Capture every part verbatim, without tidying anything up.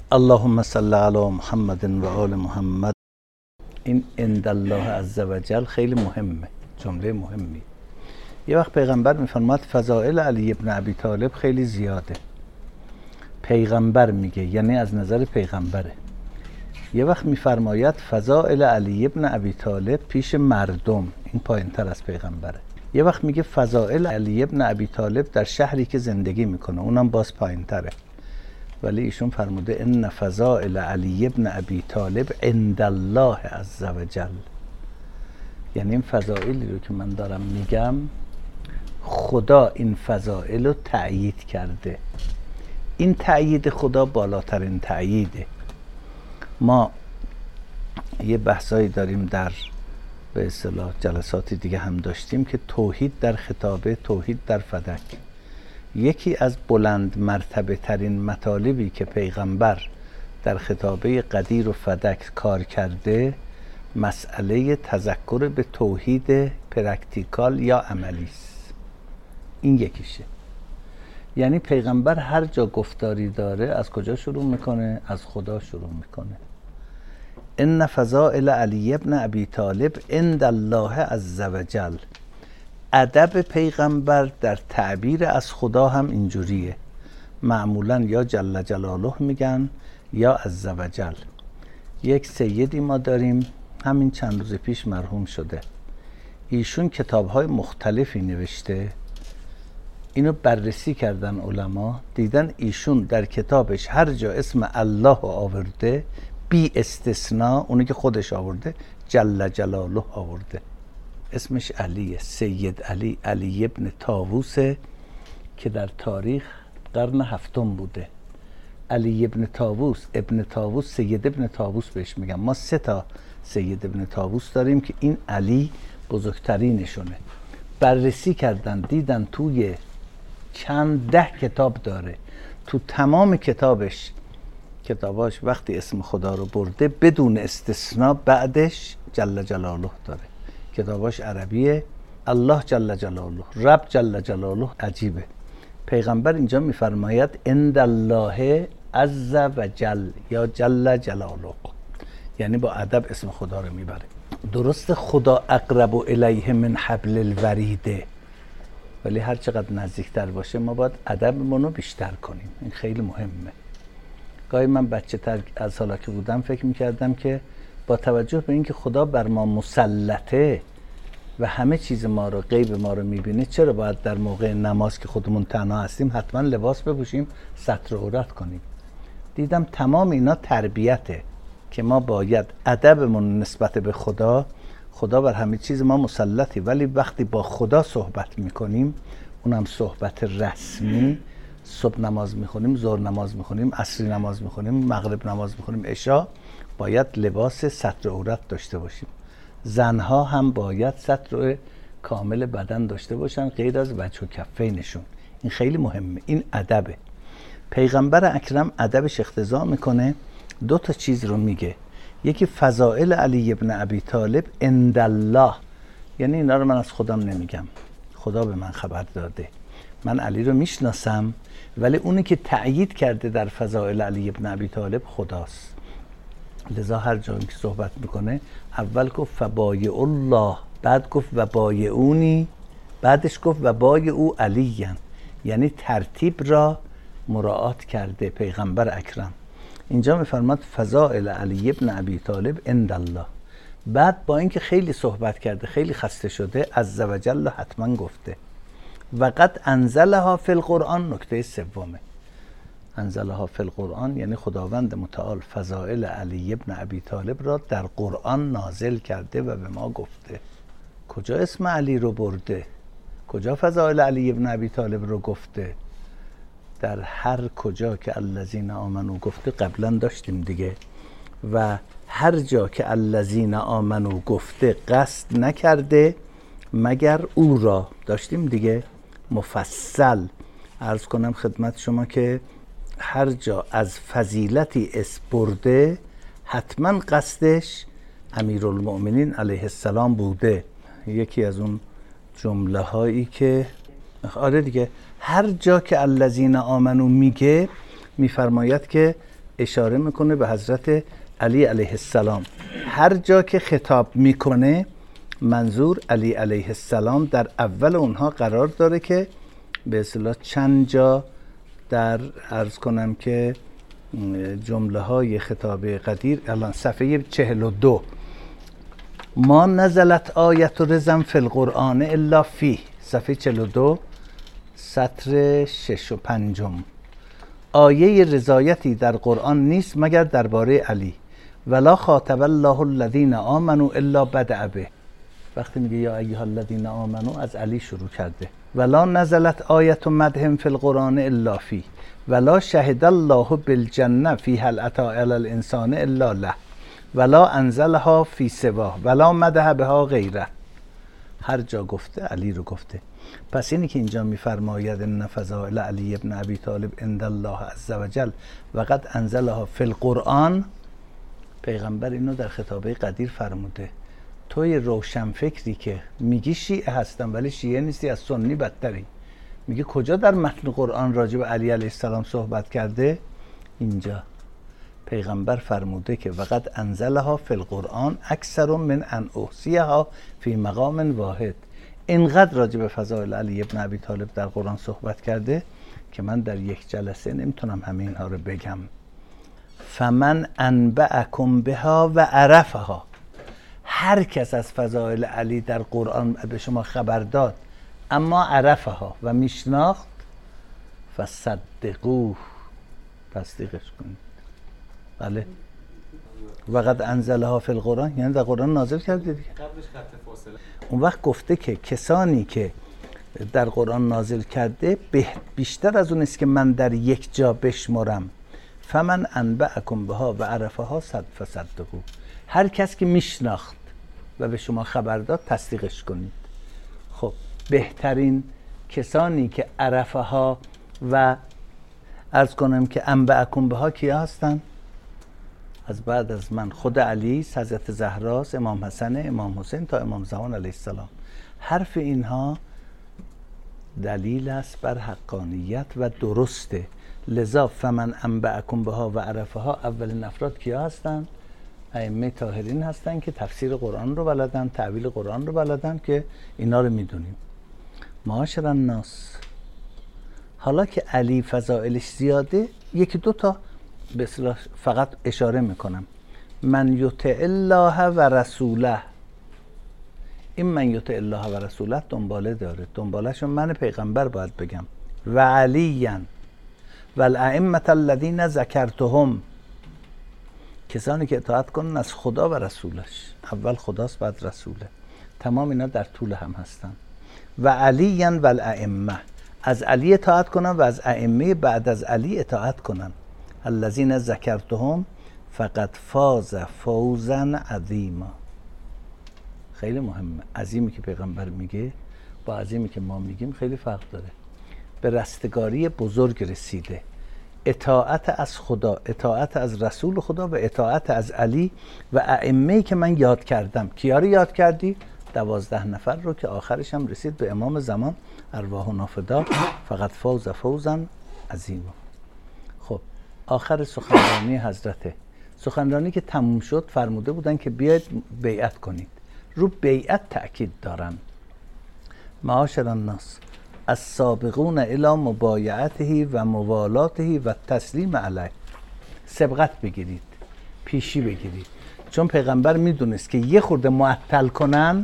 اللهم صل علی محمد و آل محمد. این عند الله عز و جل خیلی مهمه، جمله مهمی. یه وقت پیغمبر میفرماد فضائل علی ابن ابی طالب خیلی زیاده. پیغمبر میگه، یعنی از نظر پیغمبره. یه وقت میفرماید فضائل علی ابن ابی طالب پیش مردم، این پایین تر از پیغمبره. یه وقت میگه فضائل علی ابن ابی طالب در شهری که زندگی میکنه، اونم باز پایین تره. ولی ایشون فرموده ان فضائل علی ابن ابی طالب عند الله عز و جل. یعنی این فضائلی رو که من دارم میگم، خدا این فضائل رو تأیید کرده. این تأیید خدا بالاترین تأییده. ما یه بحثایی داریم در به اصطلاح جلسات دیگه هم داشتیم که توحید در خطابه، توحید در فدک. یکی از بلند مرتبه ترین مطالبی که پیغمبر در خطابه قدیر و فدک کار کرده، مسئله تذکر به توحید پرکتیکال یا عملی است. این یکیشه. یعنی پیغمبر هر جا گفتاری داره از کجا شروع میکنه؟ از خدا شروع میکنه. ان فضائل علی ابن ابی طالب عند الله عز و جل. ادب پیغمبر در تعبیر از خدا هم اینجوریه. معمولا یا جل جلاله میگن یا عز و جل. یک سیدی ما داریم، همین چند روز پیش مرحوم شده. ایشون کتاب‌های مختلفی نوشته. اینو بررسی کردن علما، دیدن ایشون در کتابش هر جا اسم الله آورده بی استثناء، اونی که خودش آورده جل جلاله آورده. اسمش علیه، سید علی، علی ابن طاووسه که در تاریخ قرن هفتم بوده. علی ابن طاووس، ابن طاووس، سید ابن طاووس بهش میگن. ما سه تا سید ابن طاووس داریم که این علی بزرگترینشونه. بررسی کردن دیدن توی چند ده کتاب داره. تو تمام کتابش کتاباش وقتی اسم خدا رو برده بدون استثناء بعدش جل جلاله داره. کتاباش عربیه. الله جل جلاله، رب جل جلاله. عجیبه. پیغمبر اینجا میفرماید عند الله عز و جل یا جل جلاله، یعنی با ادب اسم خدا رو میبره. درست خدا اقرب الیه من حبل الوریده، ولی هر چقدر نزدیکتر باشه ما باید ادبمون رو بیشتر کنیم. این خیلی مهمه. گاهی من بچه تر از حالا که بودم فکر میکردم که با توجه به اینکه خدا بر ما مسلطه و همه چیز ما رو، غیب ما رو میبینه، چرا باید در موقع نماز که خودمون تنها هستیم حتما لباس بپوشیم، ستر عورت کنیم؟ دیدم تمام اینا تربیته که ما باید ادبمون نسبت به خدا، خدا بر همه چیز ما مسلطی، ولی وقتی با خدا صحبت میکنیم، اونم صحبت رسمی، صبح نماز میخونیم، ظهر نماز میخونیم، عصری نماز میخونیم، مغرب نماز میخونیم، عشا، باید لباس ستر عورت داشته باشیم. زنها هم باید ستر کامل بدن داشته باشن غیر از وجه و کفینشون. این خیلی مهمه. این ادبه. پیغمبر اکرم ادبش اقتضا میکنه دو تا چیز رو میگه. یکی فضائل علی ابن ابی طالب عند الله، یعنی اینا رو من از خودم نمیگم، خدا به من خبر داده. من علی رو میشناسم، ولی اونی که تأیید کرده در فضائل علی ابن ابی طالب خداست. لذا هر جایی که صحبت میکنه اول گفت فبایع الله، بعد گفت و بایعونی، بعدش گفت و بایع او علیین. یعنی ترتیب را مراعات کرده پیغمبر اکرم. اینجا میفرماد فضائل علی ابن ابی طالب عند الله. بعد با اینکه خیلی صحبت کرده، خیلی خسته شده، عز و جل حتما گفته و قد انزلها فی القرآن. نکته سومه، انزلها فی القرآن یعنی خداوند متعال فضائل علی ابن ابی طالب را در قرآن نازل کرده و به ما گفته. کجا اسم علی رو برده؟ کجا فضائل علی ابن ابی طالب رو گفته؟ در هر کجا که الذین آمنو گفته قبلا داشتیم دیگه، و هر جا که الذین آمنو گفته قصد نکرده مگر او را، داشتیم دیگه مفصل. عرض کنم خدمت شما که هر جا از فضیلتی اسم برده حتما قصدش امیرالمؤمنین علیه السلام بوده. یکی از اون جمله هایی که آره دیگه، هر جا که الذین آمنو میگه میفرماید که اشاره میکنه به حضرت علی علیه السلام. هر جا که خطاب میکنه منظور علی علیه السلام در اول اونها قرار داره که به اصطلاح چند جا در عرض کنم که جمله های خطاب قدیر. الان صفحه چهل و دو، ما نزلت آیت رزم فی القرآن الا فی، صفحه چهل و دو سطر شش و پنجم، آیه رضایتی در قرآن نیست مگر درباره علی، ولا خاطب الله الذین آمنوا الا بدأ به. وقتی میگه یا ایها الذین آمنوا از علی شروع کرده. ولا نزلت آیت مدح فی القرآن الا فی، ولا شهد الله بالجنه فی هل اتی علی الانسان الا له، ولا انزلها فی سواه، ولا مدح بها غیره. هر جا گفته علی رو گفته. پس اینی که اینجا میفرماید ان فضائل علی ابن ابی طالب عند الله عز وجل و قد انزلها فی القرآن، پیغمبر اینو در خطابه قدیر فرموده. توی روشن فکری که میگی شیعه هستم ولی شیعه نیستی، از سنی بدتری، میگه کجا در متن قرآن راجع به علی علیه السلام صحبت کرده؟ اینجا پیغمبر فرموده که وقد انزلها فی القرآن اکثر من ان احصیها فی مقام واحد. اینقدر راجع به فضائل علی ابن ابی طالب در قرآن صحبت کرده که من در یک جلسه نمیتونم همه اینها رو بگم. فمن انبأکم بها و عرفها، هر کس از فضائل علی در قرآن به شما خبر داد اما عرفها و میشناخت، فصدقوه، تصدیقش کنید. بله، وقد انزلها فی القرآن یعنی در قرآن نازل کرده دیگه. قبلش خط فاصله. اون وقت گفته که کسانی که در قرآن نازل کرده بیشتر از اون است که من در یک جا بشمرم. فمن انبأکم بها و عرفها صد فصدقوه، هر کس که میشناخت و به شما خبر داد تصدیقش کنید. خب بهترین کسانی که عرفها و عرض کنم که انبأکم بها کیا هستن؟ از بعد از من خود علی، حضرت زهرا، امام حسن، امام حسین تا امام زمان علیه السلام. حرف اینها دلیل است بر حقانیت و درسته. لذا فمن انبأکم بها و عرفها اولین افراد کیا هستن؟ ائمه طاهرین هستن که تفسیر قرآن رو بلدن، تعبیر قرآن رو بلدن، که اینا رو میدونیم. معاشر الناس، حالا که علی فضائلش زیاده، یکی دو تا به اصطلاح فقط اشاره میکنم. من یطع الله و رسوله، این من یطع الله و رسوله دنباله داره، دنبالهشو من پیغمبر باید بگم. و علیاً و الائمه الذین ذکرتهم، کسانی که اطاعت کنن از خدا و رسولش. اول خداست بعد رسوله. تمام اینا در طول هم هستن. و علیاً و الائمه، از علی اطاعت کنن و از ائمه بعد از علی اطاعت کنن. الذین ذکرتهم فقد فاز فوزا عظیما. خیلی مهمه. عظیمی که پیغمبر میگه با عظیمی که ما میگیم خیلی فرق داره. به رستگاری بزرگ رسیده. اطاعت از خدا، اطاعت از رسول خدا و اطاعت از علی و ائمه‌ای که من یاد کردم. کیا رو یاد کردی؟ دوازده نفر رو که آخرش هم رسید به امام زمان ارواحنا فدا. فقط فوز فوزا عظیما. خب آخر سخنرانی حضرت، سخنرانی که تموم شد، فرموده بودن که بیاید بیعت کنید. رو بیعت تأکید دارن. معاشر الناس، السابقون الی مبایعته و موالاته و تسلیم علیه، سبقت بگیرید، پیشی بگیرید. چون پیغمبر میدونست که یه خورده معطل کنن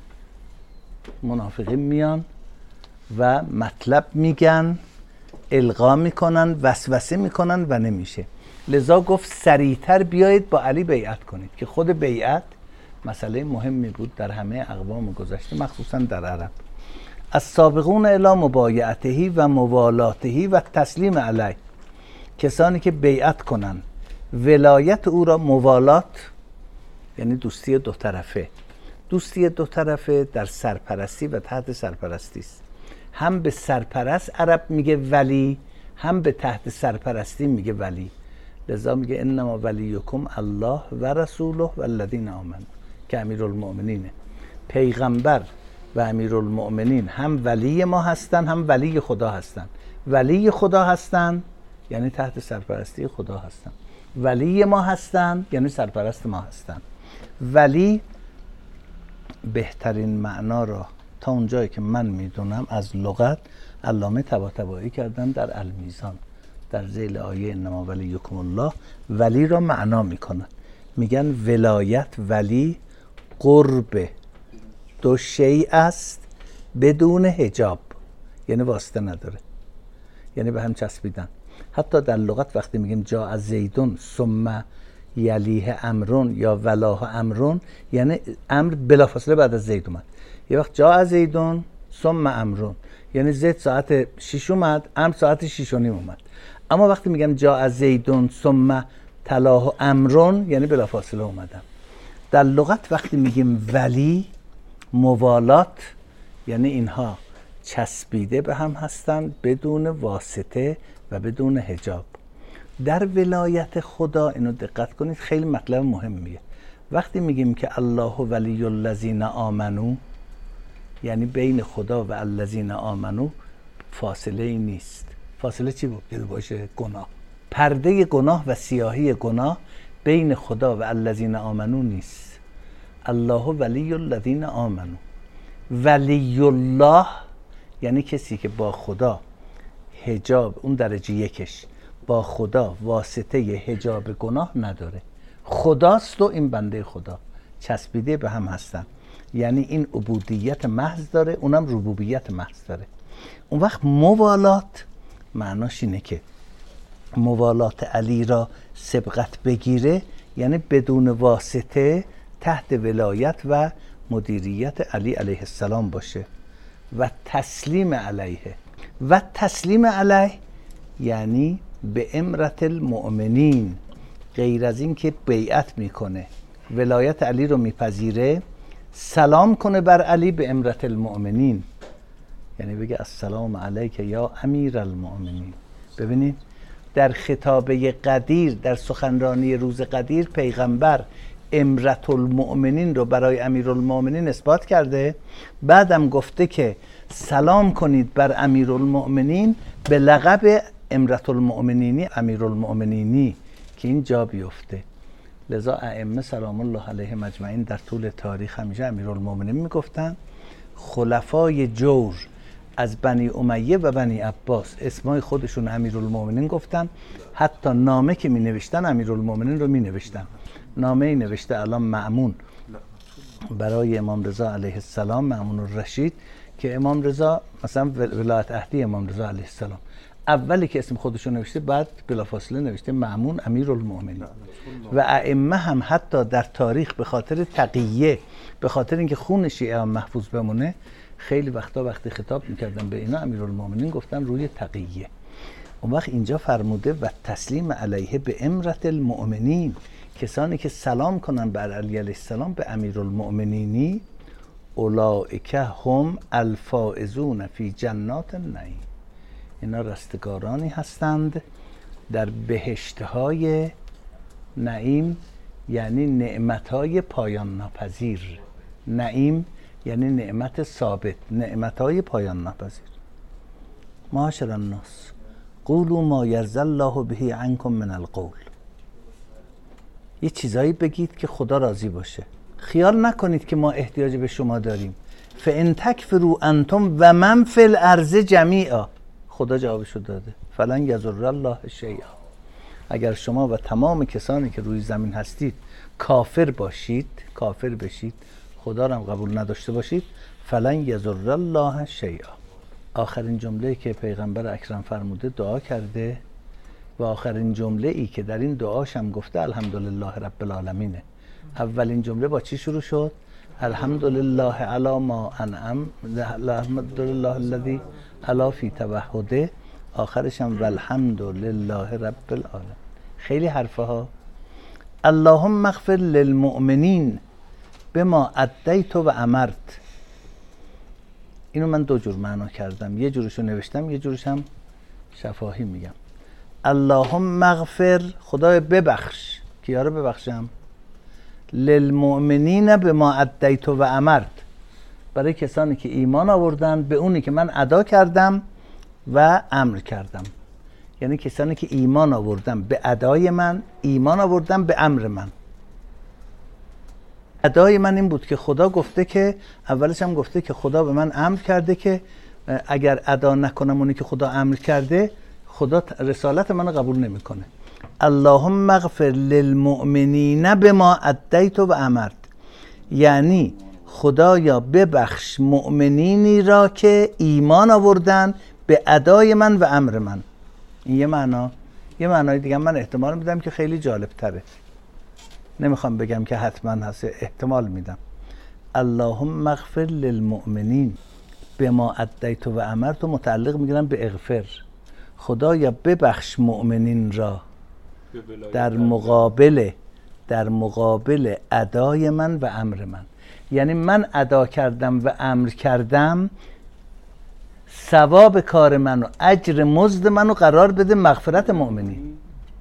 منافقین میان و مطلب میگن، القا میکنن، وسوسه میکنن و نمیشه. لذا گفت سریعتر بیایید با علی بیعت کنید، که خود بیعت مسئله مهمی بود در همه اقوام گذشته، مخصوصا در عرب. السابقون الی مبایعته و موالاته و تسلیم علیه، کسانی که بیعت کنن، ولایت او را، موالات یعنی دوستی دو طرفه. دوستی دو طرفه در سرپرستی و تحت سرپرستی است. هم به سرپرست عرب میگه ولی، هم به تحت سرپرستی میگه ولی. لذا میگه انما ولیکم الله و رسوله و الذین آمنوا، که امیرالمؤمنینه. پیغمبر و امیرالمؤمنین هم ولی ما هستن، هم ولی خدا هستن. ولی خدا هستن یعنی تحت سرپرستی خدا هستن. ولی ما هستن یعنی سرپرست ما هستن. ولی بهترین معنا را تا اونجایی که من میدونم از لغت علامه طباطبایی کردن در المیزان در ذیل آیه انما ولیکم الله. ولی را معنا میکنن، میگن ولایت ولی قرب دو شیء است بدون حجاب، یعنی واسطه نداره، یعنی به هم چسبیدن. حتی در لغت وقتی میگیم جاء زیدون ثم یلیه امرون یا ولاه امرون، یعنی امر بلافاصله بعد از زید اومد. یه وقت جاء زیدون ثم امرون، یعنی زید ساعت شیش اومد، امر ساعت شیش و نیم اومد. اما وقتی میگم جاء زیدون ثم تلاه امرون، یعنی بلافاصله اومدن. در لغت وقتی میگیم ولی موالات، یعنی اینها چسبیده به هم هستند بدون واسطه و بدون حجاب. در ولایت خدا اینو دقت کنید، خیلی مطلب مهمیه. وقتی میگیم که الله ولی الذین آمنو، یعنی بین خدا و الذین آمنو فاصله ای نیست. فاصله چی بود؟ باشه گناه، پرده گناه و سیاهی گناه بین خدا و الذین آمنو نیست. الله ولی الذین آمنو. ولی الله یعنی کسی که با خدا حجاب، اون درجه یکش، با خدا واسطه حجاب گناه نداره. خداست و این بنده خدا چسبیده به هم هستن، یعنی این عبودیت محض داره، اونم ربوبیت محض داره. اون وقت موالات معناش اینه که موالات علی را سبقت بگیره، یعنی بدون واسطه تحت ولایت و مدیریت علی علیه السلام باشه و تسلیم علیه. و تسلیم علیه یعنی به امرت المؤمنین، غیر از این که بیعت میکنه، ولایت علی رو میپذیره، سلام کنه بر علی به امرت المؤمنین، یعنی بگه السلام علیک یا امیر المؤمنین. ببینید در خطابه قدیر، در سخنرانی روز قدیر، پیغمبر امرت المؤمنین رو برای امیر المؤمنین اثبات کرده، بعدم گفته که سلام کنید بر امیر المؤمنین به لقب امرت المؤمنینی، امیر المؤمنینی، که این جا بیفته. لذا ائمه سلام الله علیهم اجمعین در طول تاریخ همیشه امیر المؤمنین میگفتن. خلفای جور از بنی امیه و بنی عباس اسمای خودشون امیر المؤمنین گفتن، حتی نامه که می نوشتن امیر المؤمنین رو می نوشتن. نامه ای نوشته الان مأمون برای امام رضا علیه السلام، مأمون الرشید، که امام رضا مثلا ولایت عهدی امام رضا علیه السلام، اولی که اسم خودشو نوشته، بعد بلافاصله نوشته مأمون امیر المؤمنین. و ائمه هم حتی در تاریخ به خاطر تقیه، به خاطر اینکه خون شیعه هم محفوظ بمونه، خیلی وقتا وقتی خطاب میکردن به اینا امیر المؤمنین گفتن روی تقیه. اون وقت اینجا فرموده و تسلیم علیه به امرت المؤمنین، کسانی که سلام کنن بر علی علیه السلام به امیر المؤمنینی، اولئک هم الفائزون فی جنات النعیم، اینا رستگارانی هستند در بهشتهای نعیم، یعنی نعمتهای پایان ناپذیر. نعیم یعنی نعمت ثابت، نعمتهای پایان ناپذیر. معاشر الناس قولوا ما یرضی الله به عنکم من القول، یه چیزایی بگید که خدا راضی باشه. خیال نکنید که ما احتیاج به شما داریم. فان تکفروا انتم و من فی الارض جمیعا، خدا جوابشو داده، فلن یضر الله شیئا. اگر شما و تمام کسانی که روی زمین هستید کافر باشید، کافر بشید، خدا رو هم قبول نداشته باشید، فلن یضر الله شیئا. آخرین جمله‌ای که پیغمبر اکرم فرموده دعا کرده و آخرین جمله ای که در این دعاش هم گفته الحمدلله رب العالمینه. اولین جمله با چی شروع شد؟ الحمدلله علی ما انعم، الحمدلله الذی علی فی توحده، آخرش هم والحمدلله رب العالمین. خیلی حرفه ها. اللهم اغفر للمؤمنین بما ادیت و امرت. اینو من دو جور معنا کردم، یه جورشو نوشتم، یه جورش هم شفاهی میگم. اللهم اغفر، خدای ببخش، کیا رو ببخشم؟ للمؤمنین بما ادیت و امرت، برای کسانی که ایمان آوردن به اونی که من ادا کردم و امر کردم. یعنی کسانی که ایمان آوردن به ادای من، ایمان آوردن به امر من. ادای من این بود که خدا گفته که اولش هم گفته که خدا به من امر کرده که اگر ادا نکنم اونی که خدا امر کرده، خدا رسالت منو قبول نمیکنه. اللهم اغفر للمؤمنین بما ادیت و امرت، یعنی خدایا ببخش مؤمنینی را که ایمان آوردن به ادای من و امر من. این یه معنا. یه معنای دیگه من احتمال میدم که خیلی جالب تره، نمیخوام بگم که حتما هست، احتمال میدم. اللهم اغفر للمؤمنین بما ادیت و امرت و متعلق میگیرم به اغفر، خدایا ببخش مؤمنین را در مقابل در مقابل ادای من و امر من. یعنی من ادا کردم و امر کردم، ثواب کار منو، اجر مزد منو قرار بده مغفرت مؤمنین.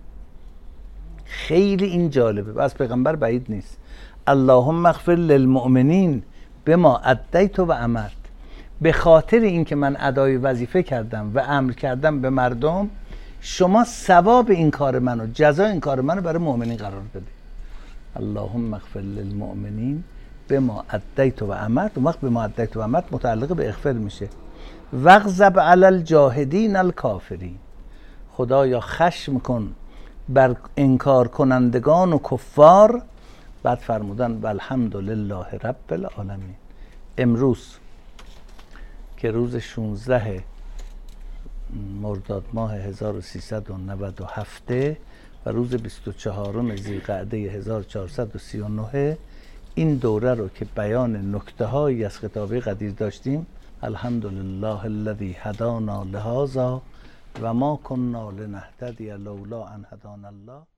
خیلی این جالبه و از پیغمبر بعید نیست. اللهم اغفر للمؤمنین بما ادیت و امرت، به خاطر اینکه من ادای وظیفه کردم و امر کردم به مردم، شما ثواب این کار منو، جزای این کار منو برای مؤمنین قرار بده. اللهم اغفر للمؤمنین بما ادیت و امرت. اون وقت بما ادیت و امرت متعلق به اغفر میشه. واغضب علی الجاهدین الکافرین، خدایا خشم کن بر انکار کنندگان و کفار. بعد فرمودن والحمد لله رب العالمین. امروز که روز شانزده مرداد ماه هزار و سیصد و نود و هفت و روز بیست و چهارم ذیقعده هزار و چهارصد و سی و نه، این دوره رو که بیان نکته هایی از خطابه قدیر داشتیم، الحمدلله الذی هدانا لهذا و ما كنا لنهتدی لولا ان هدانا الله.